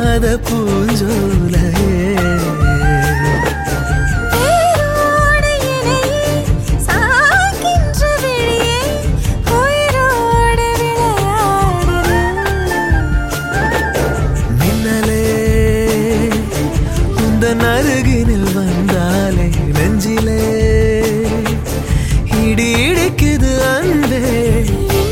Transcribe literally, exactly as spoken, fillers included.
பூக்காத பூஞ்சோலையே அருகினில் வந்தாலே நெஞ்சிலே இடி இடிக்குது அன்பே